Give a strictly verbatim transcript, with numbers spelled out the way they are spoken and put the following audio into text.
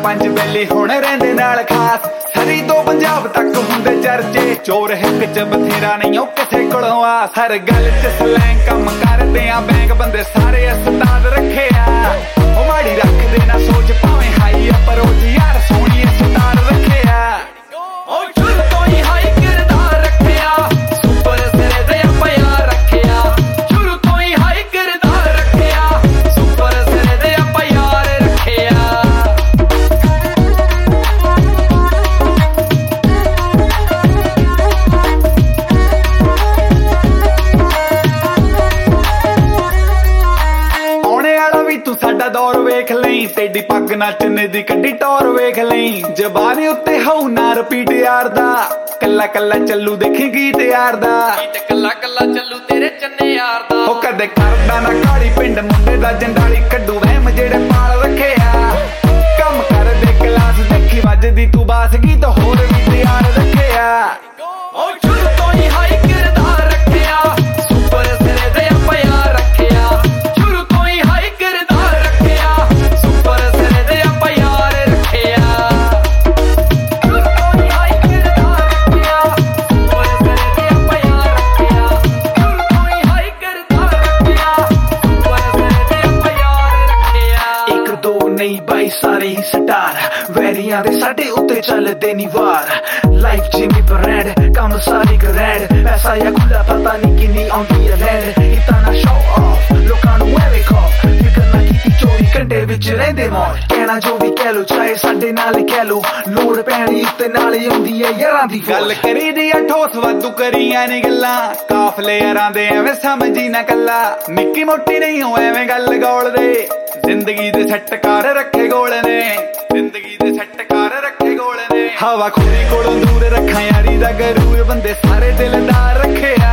पंज बेली हुण रहिंदे नाल खास सरी तो पंजाब तक हुंदे चर्चे चोर हिक च बथेरा नहीं ओ किसे कोलों आस हर गल च सलैंग कम करदे आ बैंक बंदे सारे अस्ताद रखे आ ओ माड़ी रखदे ना सोच भावें हाई अप्रोच यार सोहणी अस्ताद रखे आ ओ शुरू तो ही हाई किरदार रखे आ सुपर सिरे दे प्यार रखे आ शुरू तो ही हाई किरदार रखे आ सुपर सिरे दे प्यार रखे आ तू साडा दौर वेख लई तेडी पग नचने दी कड्डी टौर वेख लई जबाने उत्ते हाउ ना रिपीट यार दा कल्ला कल्ला चलू देखी गीत यार दा कल्ला कल्ला चलू तेरे चन्ने यार दा ओ कदे करदा ना काली पिंड मुंडे दा जंडाली कड्डू वहम जेड़े पाल रखे आ कम कर दे क्लास देखी वजदी तू बास की तो होर भी तैयार रखे आ ओ शुरू तो ही हाई किरदार रखे आ सुपर सिरे दे प्यार रखे आ शुरू तो ही हाई किरदार रखे आ सुपर सिरे दे प्यार रखे आ शुरू तो ही हाई किरदार रखे आ सुपर सिरे दे प्यार रखे आ शुरू तो ही हाई किरदार रखे आ सुपर सिरे दे प्यार रखे आ एक दो नहीं बाई सारे ही स्टार वैरियां दे साडे उत्ते चलदे नी वार लाइफ जिमी ब्रांड काम सारी ग्रैंड पैसा या खुला पता नहीं किन्नी आउंदी है लैंड इतना ना शो ऑफ लोकां नूं एवें खौफ फिकर ना कीती चौबी घंटे विच रहिंदे मौज कहना जो भी कह लो चाहे साडे नाल कह लो लोड़ पैणी उत्ते नाल ही आउंदी है यारां दी गल करी दी आ ठोस वाधू करियां नी गल्लां काफले यारां दे एवें समझी ना कल्ला निक्की मोटी नहीं हो एवें गल गौल दे जिंदगी दे सैट कर रखे गोल ने जिंदगी दे सैट कर रखे गोल ने हवा खोरी कोलों दूर रखा यारी दा गरूर बंदे सारे दिलदार रखे आ